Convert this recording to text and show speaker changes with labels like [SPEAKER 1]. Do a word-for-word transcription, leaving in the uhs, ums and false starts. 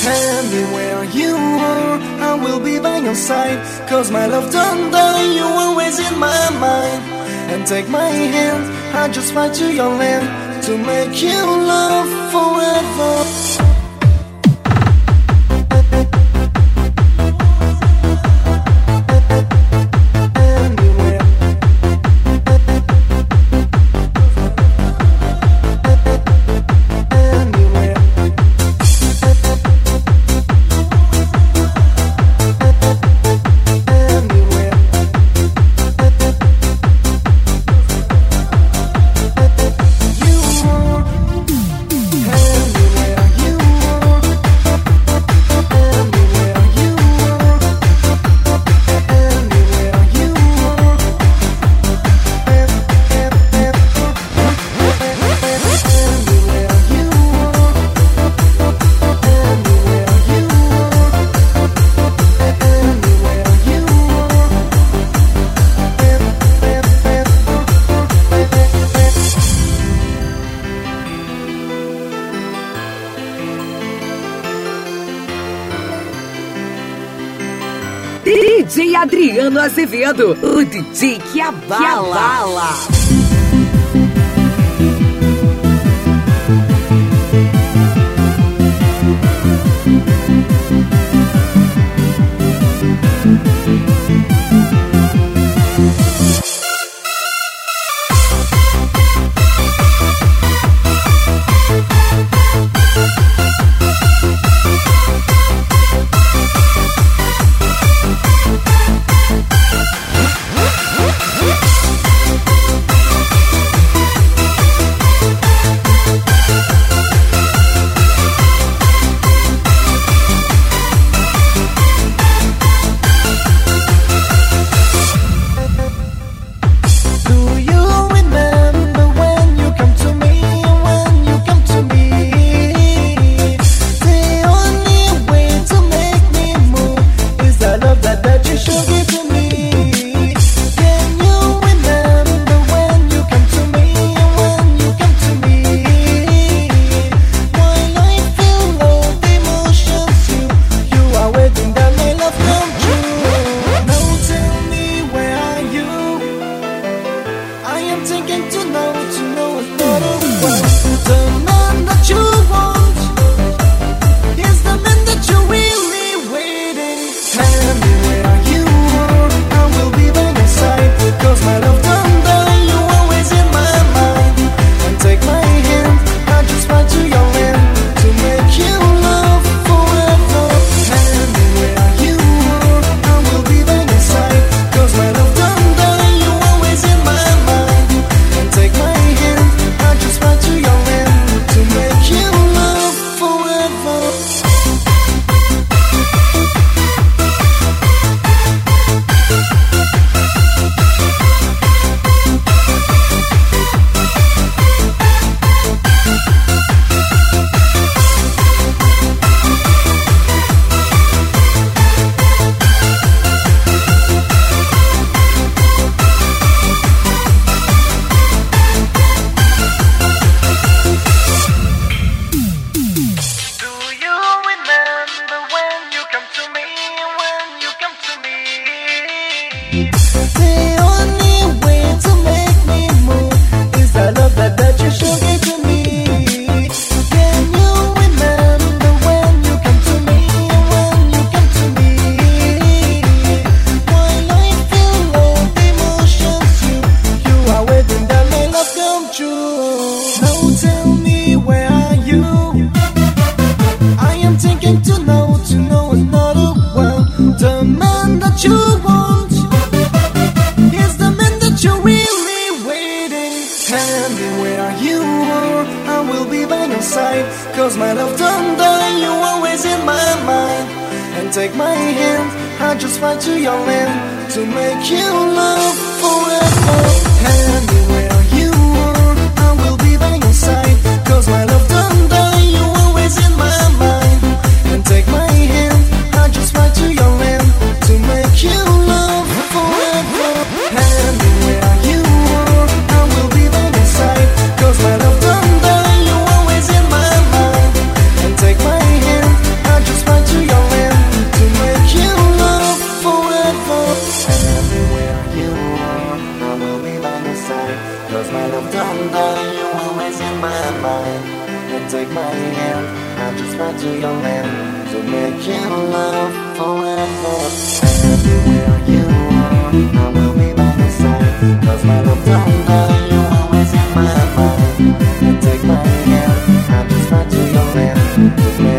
[SPEAKER 1] Tell me where you are, I will be by your side. Cause my love don't die, you're always in my mind. And take my hand, I just fly to your land to make you love forever.
[SPEAKER 2] D J Adriano Azevedo, o D J que abala. Que abala.
[SPEAKER 1] Cause my love don't die, you're always in my mind. And take my hand, I just fly to your land to make you love forever. Hand me where you are, I will be by your side. Cause my love don't die, you're always in my mind. And take my hand, I just fly to your land to make you love forever. Hand me where you are, I will be by your side. Cause my love don't die, you're always in my mind. And take my hand, I just take my hand, I just fly to your land to make you love forever. Anywhere you are, I will be by your side. Cause my love don't die, you always in my mind. And take my hand, I just fly to your land to make